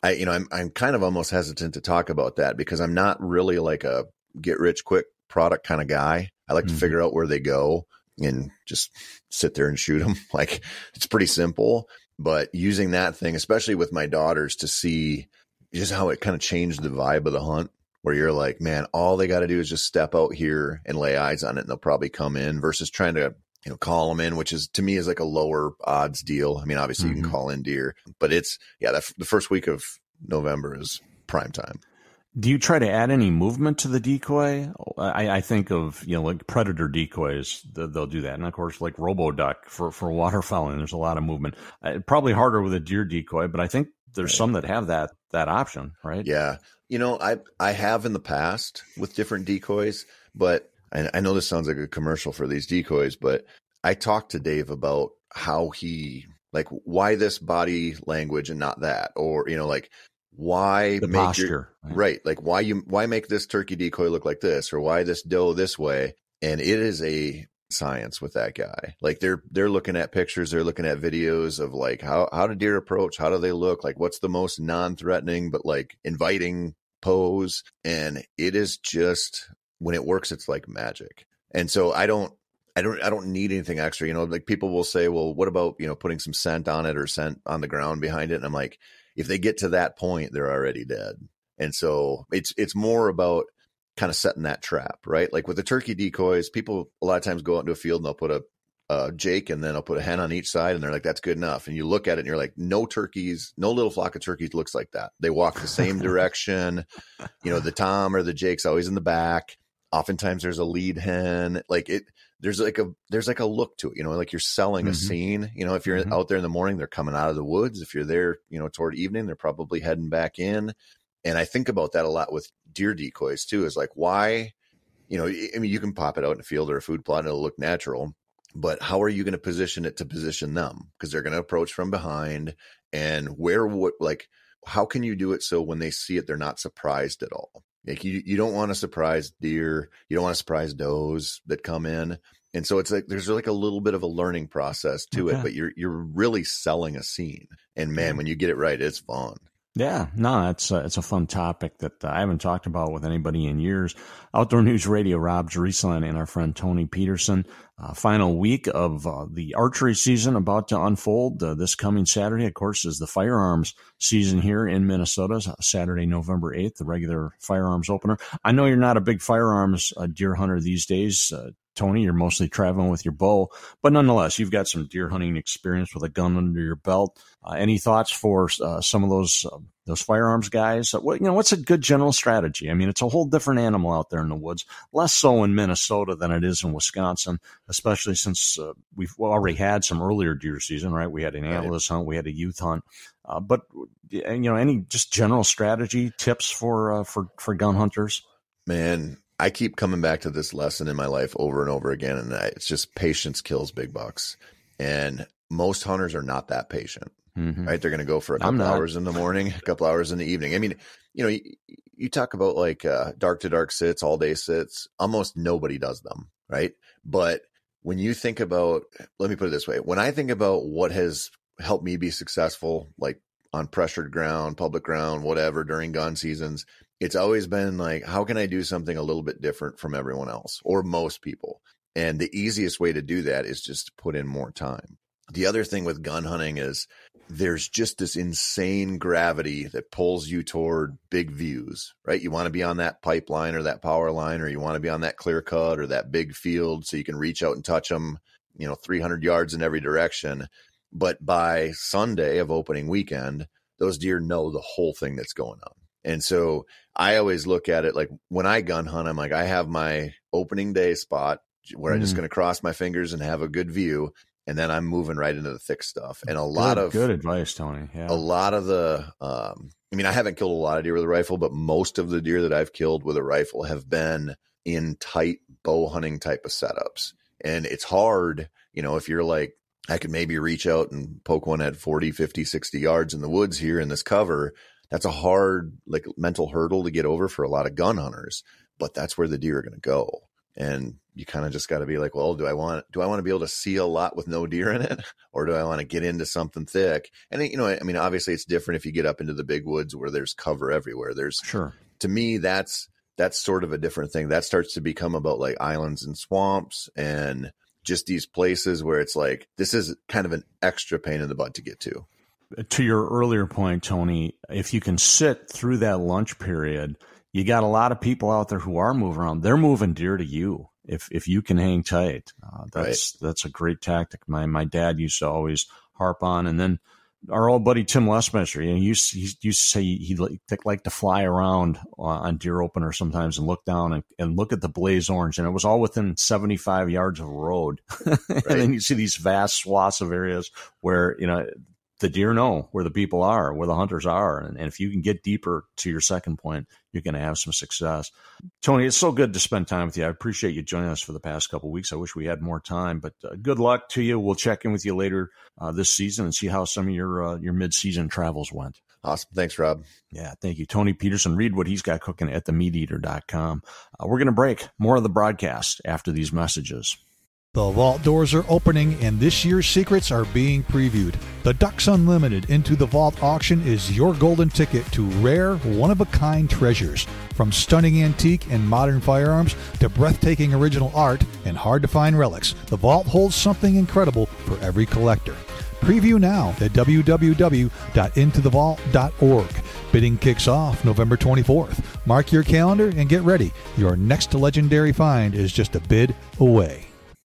I'm kind of almost hesitant to talk about that because I'm not really like a get rich quick product kind of guy. I like to figure out where they go and just sit there and shoot them. Like, it's pretty simple. But using that thing, especially with my daughters, to see just how it kind of changed the vibe of the hunt, where you're like, man, all they got to do is just step out here and lay eyes on it, and they'll probably come in, versus trying to, call them in, which is, to me, is like a lower odds deal. I mean, obviously you can call in deer, but it's, the first week of November is prime time. Do you try to add any movement to the decoy? I think of, like predator decoys, they'll do that. And of course, like RoboDuck for waterfowling, there's a lot of movement. Probably harder with a deer decoy, but I think there's some that have that option, right? Yeah. I have in the past with different decoys, but I know this sounds like a commercial for these decoys, but I talked to Dave about how why this body language and not that, or, why the make posture, right? Like why make this turkey decoy look like this, or why this doe this way? And it is a science with that guy. Like they're looking at pictures, they're looking at videos of like how do deer approach, how do they look, like what's the most non-threatening but like inviting pose, and it is just, when it works, it's like magic. And so I don't need anything extra. Like people will say, well, what about putting some scent on it or scent on the ground behind it? And I'm like, if they get to that point, they're already dead. And so it's more about kind of setting that trap, right? Like with the turkey decoys, people a lot of times go out into a field and they'll put a Jake and then I'll put a hen on each side, and they're like, that's good enough. And you look at it and you're like, no little flock of turkeys looks like that. They walk the same direction. The Tom or the Jake's always in the back. Oftentimes there's a lead hen. Like there's like a look to it, like you're selling a scene. If you're out there in the morning, they're coming out of the woods. If you're there, toward evening, they're probably heading back in. And I think about that a lot with deer decoys too, is like, why, you can pop it out in a field or a food plot and it'll look natural, but how are you going to position it to position them? Because they're going to approach from behind, and how can you do it so when they see it, they're not surprised at all? Like you don't want to surprise deer. You don't want to surprise does that come in. And so it's like, there's like a little bit of a learning process to it, but you're really selling a scene. And man, when you get it right, it's fun. Yeah, no, it's a fun topic that I haven't talked about with anybody in years. Outdoor News Radio, Rob Jerusalem and our friend Tony Peterson. Final week of the archery season about to unfold. This coming Saturday, of course, is the firearms season here in Minnesota. Saturday, November 8th, the regular firearms opener. I know you're not a big firearms deer hunter these days, Tony. You're mostly traveling with your bow, but nonetheless, you've got some deer hunting experience with a gun under your belt. Any thoughts for some of those firearms guys? What's a good general strategy? I mean, it's a whole different animal out there in the woods, less so in Minnesota than it is in Wisconsin, especially since we've already had some earlier deer season, right? We had an antlerless hunt, we had a youth hunt, but any just general strategy tips for gun hunters? Man, I keep coming back to this lesson in my life over and over again, and it's just patience kills big bucks. And most hunters are not that patient, right? They're going to go for a couple hours in the morning, a couple hours in the evening. I mean, you talk about like dark to dark sits, all day sits. Almost nobody does them, right? But when you think about, let me put it this way, when I think about what has helped me be successful, like on pressured ground, public ground, whatever, during gun seasons, it's always been like, how can I do something a little bit different from everyone else or most people? And the easiest way to do that is just to put in more time. The other thing with gun hunting is there's just this insane gravity that pulls you toward big views, right? You want to be on that pipeline or that power line, or you want to be on that clear cut or that big field so you can reach out and touch them, 300 yards in every direction. But by Sunday of opening weekend, those deer know the whole thing that's going on. And so I always look at it like when I gun hunt, I'm like, I have my opening day spot where I'm just going to cross my fingers and have a good view. And then I'm moving right into the thick stuff. And good advice, Tony. Yeah. A lot of the, I haven't killed a lot of deer with a rifle, but most of the deer that I've killed with a rifle have been in tight bow hunting type of setups. And it's hard, if you're like, I could maybe reach out and poke one at 40, 50, 60 yards in the woods here in this cover. That's a hard, like, mental hurdle to get over for a lot of gun hunters, but that's where the deer are going to go. And you kind of just got to be like, well, do I want to be able to see a lot with no deer in it? Or do I want to get into something thick? And, obviously it's different if you get up into the big woods where there's cover everywhere. To me, that's sort of a different thing. That starts to become about like islands and swamps and just these places where it's like, this is kind of an extra pain in the butt to get to. To your earlier point, Tony, if you can sit through that lunch period, you got a lot of people out there who are moving around. They're moving deer to you. If you can hang tight, that's a great tactic. My dad used to always harp on, and then our old buddy Tim Lesmeister, he used to say he'd like to fly around on deer opener sometimes and look down and look at the blaze orange, and it was all within 75 yards of a road. And then you see these vast swaths of areas where, the deer know where the people are, where the hunters are. And if you can get deeper to your second point, you're going to have some success. Tony, it's so good to spend time with you. I appreciate you joining us for the past couple of weeks. I wish we had more time, but good luck to you. We'll check in with you later this season and see how some of your mid-season travels went. Awesome. Thanks, Rob. Yeah, thank you. Tony Peterson, read what he's got cooking at themeateater.com. We're going to break. More of the broadcast after these messages. The vault doors are opening and this year's secrets are being previewed. The Ducks Unlimited Into the Vault auction is your golden ticket to rare, one-of-a-kind treasures. From stunning antique and modern firearms to breathtaking original art and hard-to-find relics, the vault holds something incredible for every collector. Preview now at www.intothevault.org. Bidding kicks off November 24th. Mark your calendar and get ready. Your next legendary find is just a bid away.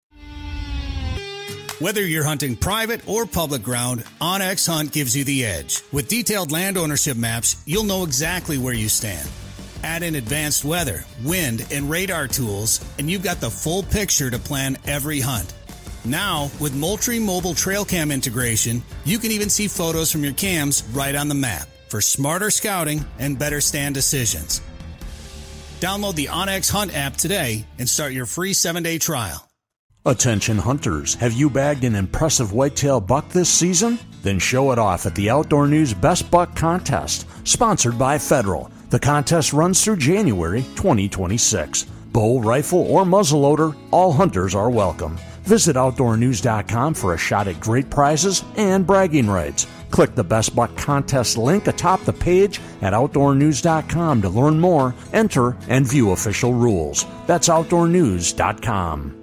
Whether you're hunting private or public ground, OnX Hunt gives you the edge. With detailed land ownership maps, you'll know exactly where you stand. Add in advanced weather, wind, and radar tools, and you've got the full picture to plan every hunt. Now, with Moultrie Mobile Trail Cam integration, you can even see photos from your cams right on the map for smarter scouting and better stand decisions. Download the OnX Hunt app today and start your free 7-day trial. Attention hunters, have you bagged an impressive whitetail buck this season? Then show it off at the Outdoor News Best Buck Contest, sponsored by Federal. The contest runs through January 2026. Bow, rifle, or muzzleloader, all hunters are welcome. Visit OutdoorNews.com for a shot at great prizes and bragging rights. Click the Best Buck Contest link atop the page at OutdoorNews.com to learn more, enter, and view official rules. That's OutdoorNews.com.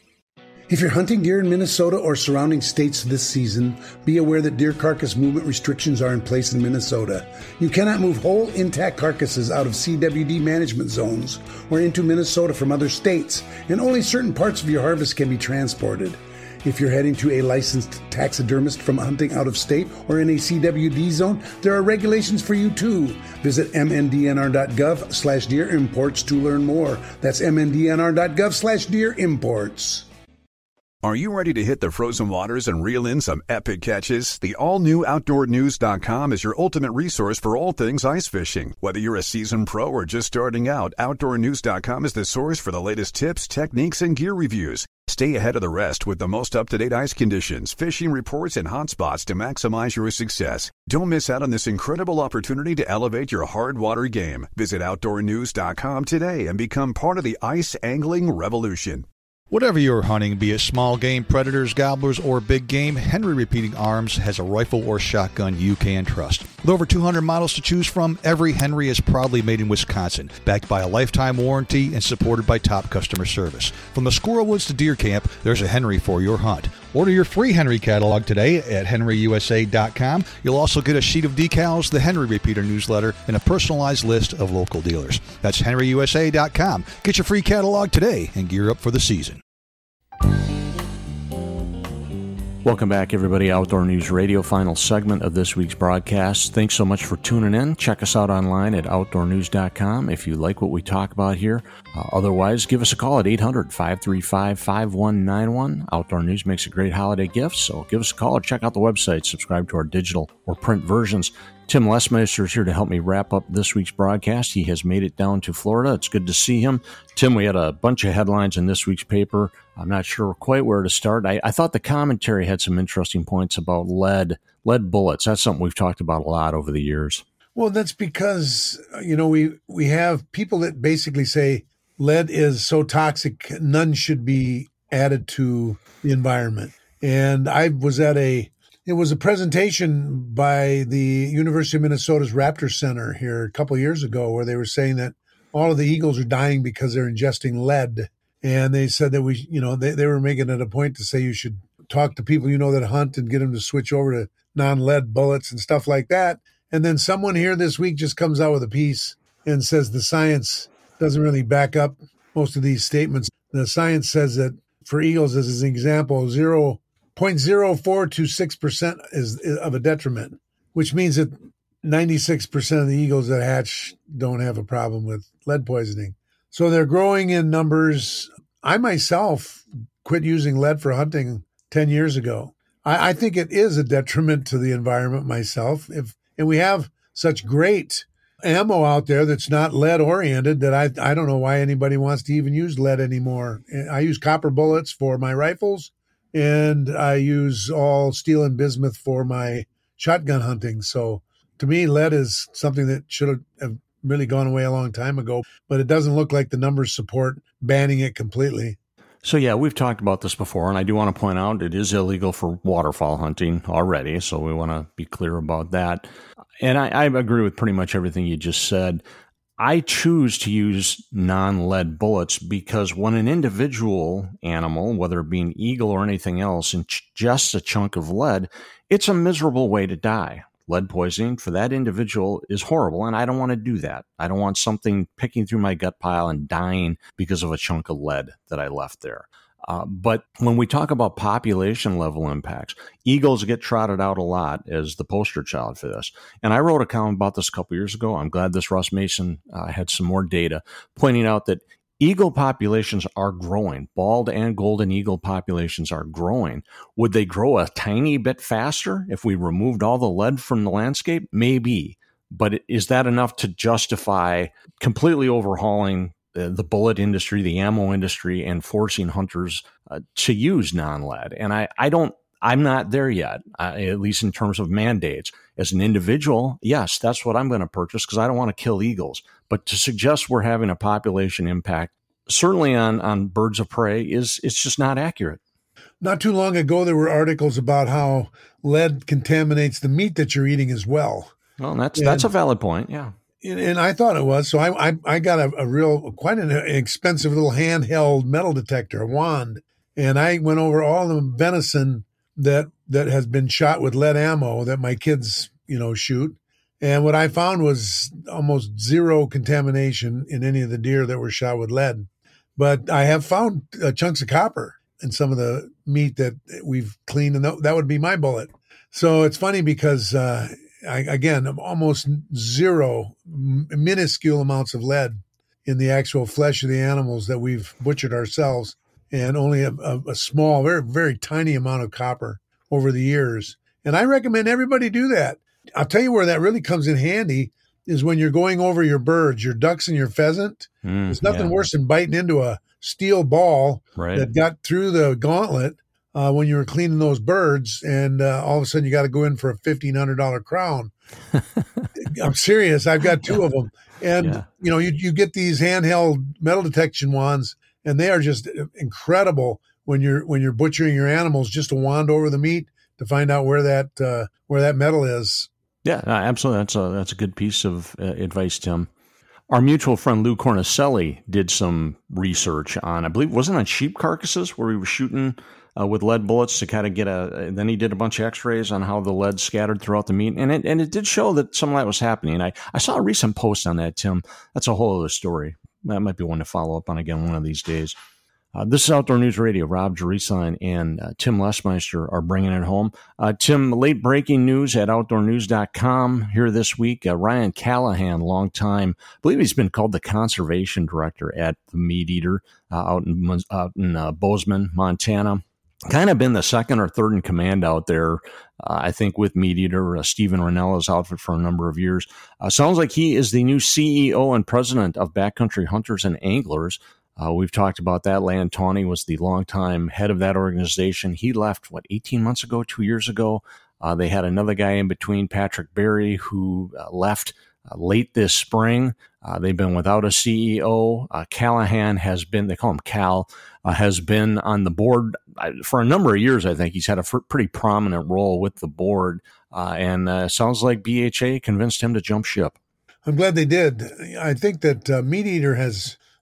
If you're hunting deer in Minnesota or surrounding states this season, be aware that deer carcass movement restrictions are in place in Minnesota. You cannot move whole, intact carcasses out of CWD management zones or into Minnesota from other states, and only certain parts of your harvest can be transported. If you're heading to a licensed taxidermist from hunting out of state or in a CWD zone, there are regulations for you too. Visit mndnr.gov/deer imports to learn more. That's mndnr.gov/deer imports. Are you ready to hit the frozen waters and reel in some epic catches? The all-new OutdoorNews.com is your ultimate resource for all things ice fishing. Whether you're a seasoned pro or just starting out, OutdoorNews.com is the source for the latest tips, techniques, and gear reviews. Stay ahead of the rest with the most up-to-date ice conditions, fishing reports, and hotspots to maximize your success. Don't miss out on this incredible opportunity to elevate your hard water game. Visit OutdoorNews.com today and become part of the ice angling revolution. Whatever you're hunting, be it small game, predators, gobblers, or big game, Henry Repeating Arms has a rifle or shotgun you can trust. With over 200 models to choose from, every Henry is proudly made in Wisconsin, backed by a lifetime warranty and supported by top customer service. From the squirrel woods to deer camp, there's a Henry for your hunt. Order your free Henry catalog today at henryusa.com. You'll also get a sheet of decals, the Henry Repeater newsletter, and a personalized list of local dealers. That's henryusa.com. Get your free catalog today and gear up for the season. Welcome back, everybody. Outdoor News Radio, final segment of this week's broadcast. Thanks so much for tuning in. Check us out online at OutdoorNews.com if you like what we talk about here. Otherwise, give us a call at 800-535-5191. Outdoor News makes a great holiday gift, so give us a call or check out the website. Subscribe to our digital or print versions. Tim Lesmeister is here to help me wrap up this week's broadcast. He has made it down to Florida. It's good to see him. Tim, we had a bunch of headlines in this week's paper. I'm not sure quite where to start. I thought the commentary had some interesting points about lead bullets. That's something we've talked about a lot over the years. Well, that's because, we have people that basically say lead is so toxic, none should be added to the environment. And I was at it was a presentation by the University of Minnesota's Raptor Center here a couple of years ago where they were saying that all of the eagles are dying because they're ingesting lead And they said that they were making it a point to say you should talk to people that hunt and get them to switch over to non-lead bullets and stuff like that. And then someone here this week just comes out with a piece and says the science doesn't really back up most of these statements. The science says that for eagles, as an example, 0.04 to 6% is of a detriment, which means that 96% of the eagles that hatch don't have a problem with lead poisoning. So they're growing in numbers. I myself quit using lead for hunting 10 years ago. I think it is a detriment to the environment myself. And we have such great ammo out there that's not lead oriented that I don't know why anybody wants to even use lead anymore. I use copper bullets for my rifles, and I use all steel and bismuth for my shotgun hunting. So to me, lead is something that should have really gone away a long time ago, but it doesn't look like the numbers support banning it completely. So, yeah, we've talked about this before, and I do want to point out it is illegal for waterfowl hunting already, so we want to be clear about that. And I agree with pretty much everything you just said. I choose to use non-lead bullets because when an individual animal, whether it be an eagle or anything else, ingests a chunk of lead, it's a miserable way to die. Lead poisoning for that individual is horrible, and I don't want to do that. I don't want something picking through my gut pile and dying because of a chunk of lead that I left there. But when we talk about population level impacts, eagles get trotted out a lot as the poster child for this. And I wrote a column about this a couple years ago. I'm glad this Russ Mason had some more data pointing out that eagle populations are growing. Bald and golden eagle populations are growing. Would they grow a tiny bit faster if we removed all the lead from the landscape? Maybe. But is that enough to justify completely overhauling the bullet industry, the ammo industry, and forcing hunters to use non-lead? And I'm not there yet, at least in terms of mandates. As an individual, yes, that's what I'm going to purchase because I don't want to kill eagles. But to suggest we're having a population impact, certainly on birds of prey, it's just not accurate. Not too long ago, there were articles about how lead contaminates the meat that you're eating as well. Well, that's a valid point, yeah. And I thought it was. So I got quite an expensive little handheld metal detector, a wand. And I went over all the venison that has been shot with lead ammo that my kids, shoot. And what I found was almost zero contamination in any of the deer that were shot with lead. But I have found chunks of copper in some of the meat that we've cleaned, and that would be my bullet. So it's funny because, again, almost zero, minuscule amounts of lead in the actual flesh of the animals that we've butchered ourselves, and only a small, very, very tiny amount of copper over the years. And I recommend everybody do that. I'll tell you where that really comes in handy is when you're going over your birds, your ducks and your pheasant. There's nothing worse than biting into a steel ball that got through the gauntlet when you were cleaning those birds, and all of a sudden you got to go in for a $1,500 crown. I'm serious. I've got two of them. And, you get these handheld metal detection wands, and they are just incredible when you're butchering your animals, just a wand over the meat to find out where that metal is. Yeah, absolutely. That's a good piece of advice, Tim. Our mutual friend Lou Cornicelli did some research on, I believe, wasn't it on sheep carcasses where he was shooting with lead bullets to kind of get then he did a bunch of x-rays on how the lead scattered throughout the meat. And it did show that some of that was happening. I saw a recent post on that, Tim. That's a whole other story. That might be one to follow up on again one of these days. This is Outdoor News Radio. Rob Jerusalem and Tim Lesmeister are bringing it home. Tim, late breaking news at OutdoorNews.com here this week. Ryan Callahan, long time, I believe he's been called the conservation director at the Meat Eater out in Bozeman, Montana. Kind of been the second or third in command out there, I think, with Meat Eater, Stephen Ranella's outfit for a number of years. Sounds like he is the new CEO and president of Backcountry Hunters and Anglers. We've talked about that. Lan Tawney was the longtime head of that organization. He left, 18 months ago, 2 years ago. They had another guy in between, Patrick Berry, who left late this spring. They've been without a CEO. Callahan has been, they call him Cal, has been on the board for a number of years. I think he's had a pretty prominent role with the board. And sounds like BHA convinced him to jump ship. I'm glad they did. I think that Meat Eater has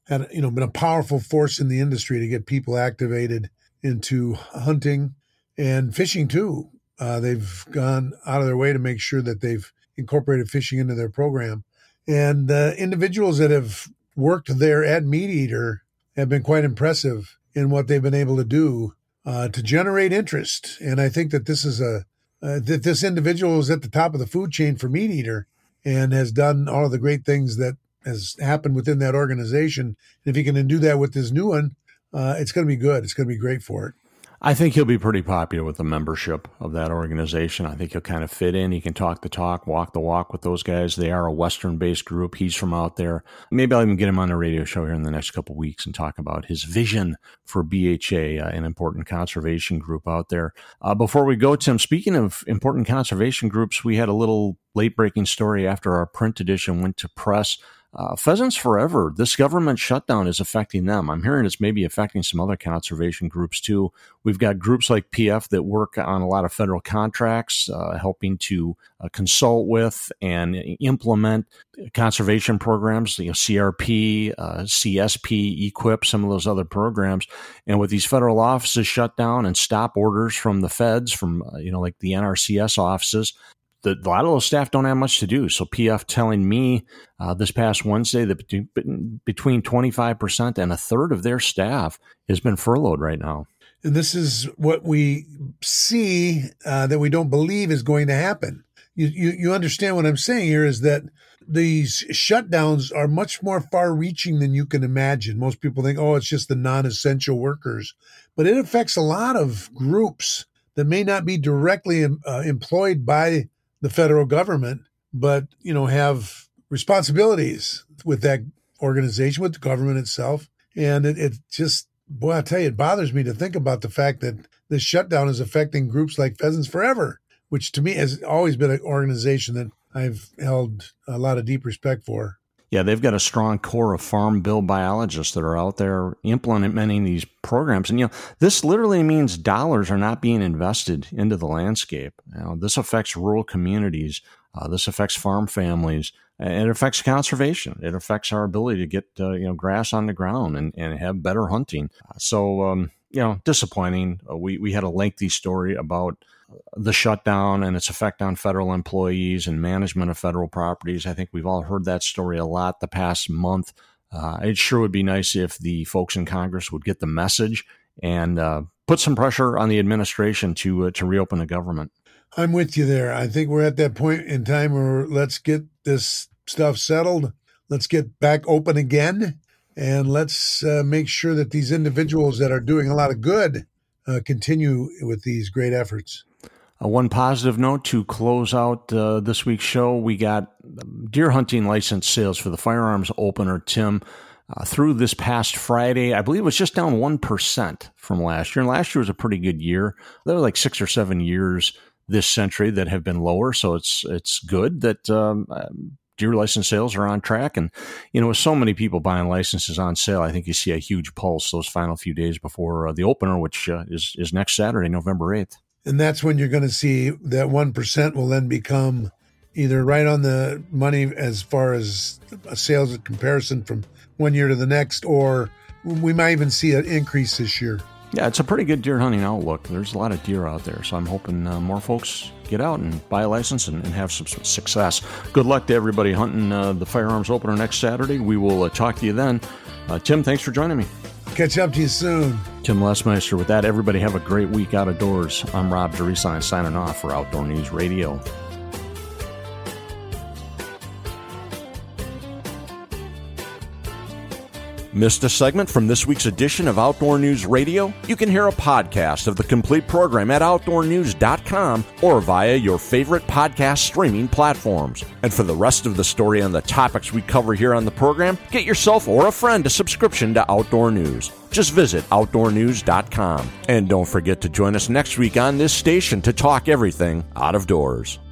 had, been a powerful force in the industry to get people activated into hunting and fishing too. They've gone out of their way to make sure that they've incorporated fishing into their program. And individuals that have worked there at Meat Eater have been quite impressive in what they've been able to do to generate interest. And I think that this is that this individual is at the top of the food chain for Meat Eater and has done all of the great things that has happened within that organization. And if he can do that with this new one, it's going to be good. It's going to be great for it. I think he'll be pretty popular with the membership of that organization. I think he'll kind of fit in. He can talk the talk, walk the walk with those guys. They are a Western-based group. He's from out there. Maybe I'll even get him on the radio show here in the next couple of weeks and talk about his vision for BHA, an important conservation group out there. Before we go, Tim, speaking of important conservation groups, we had a little late-breaking story after our print edition went to press. Pheasants Forever, this government shutdown is affecting them. I'm hearing it's maybe affecting some other conservation groups too. We've got groups like PF that work on a lot of federal contracts, helping to consult with and implement conservation programs, CRP, CSP, EQIP, some of those other programs. And with these federal offices shut down and stop orders from the feds, from, like the NRCS offices, a lot of those staff don't have much to do. So PF telling me this past Wednesday that between 25% and a third of their staff has been furloughed right now. And this is what we see that we don't believe is going to happen. You understand what I'm saying here is that these shutdowns are much more far-reaching than you can imagine. Most people think, it's just the non-essential workers. But it affects a lot of groups that may not be directly employed by the federal government, but, have responsibilities with that organization, with the government itself. And it just, I tell you, it bothers me to think about the fact that this shutdown is affecting groups like Pheasants Forever, which to me has always been an organization that I've held a lot of deep respect for. Yeah, they've got a strong core of farm bill biologists that are out there implementing these programs. And, this literally means dollars are not being invested into the landscape. This affects rural communities. This affects farm families. And it affects conservation. It affects our ability to get, grass on the ground and have better hunting. So, disappointing. We had a lengthy story about the shutdown and its effect on federal employees and management of federal properties. I think we've all heard that story a lot the past month. It sure would be nice if the folks in Congress would get the message and put some pressure on the administration to reopen the government. I'm with you there. I think we're at that point in time where let's get this stuff settled. Let's get back open again. And let's make sure that these individuals that are doing a lot of good continue with these great efforts. One positive note to close out this week's show, we got deer hunting license sales for the firearms opener, Tim, through this past Friday. I believe it was just down 1% from last year. And last year was a pretty good year. There were like 6 or 7 years this century that have been lower. So it's good that deer license sales are on track. And, with so many people buying licenses on sale, I think you see a huge pulse those final few days before the opener, which is next Saturday, November 8th. And that's when you're going to see that 1% will then become either right on the money as far as a sales comparison from one year to the next, or we might even see an increase this year. Yeah, it's a pretty good deer hunting outlook. There's a lot of deer out there, so I'm hoping more folks get out and buy a license and have some success. Good luck to everybody hunting the firearms opener next Saturday. We will talk to you then. Tim, thanks for joining me. Catch up to you soon. Tim Lesmeister. With that, everybody have a great week out of doors. I'm Rob Drieslein signing off for Outdoor News Radio. Missed a segment from this week's edition of Outdoor News Radio? You can hear a podcast of the complete program at OutdoorNews.com or via your favorite podcast streaming platforms. And for the rest of the story on the topics we cover here on the program, get yourself or a friend a subscription to Outdoor News. Just visit OutdoorNews.com. And don't forget to join us next week on this station to talk everything out of doors.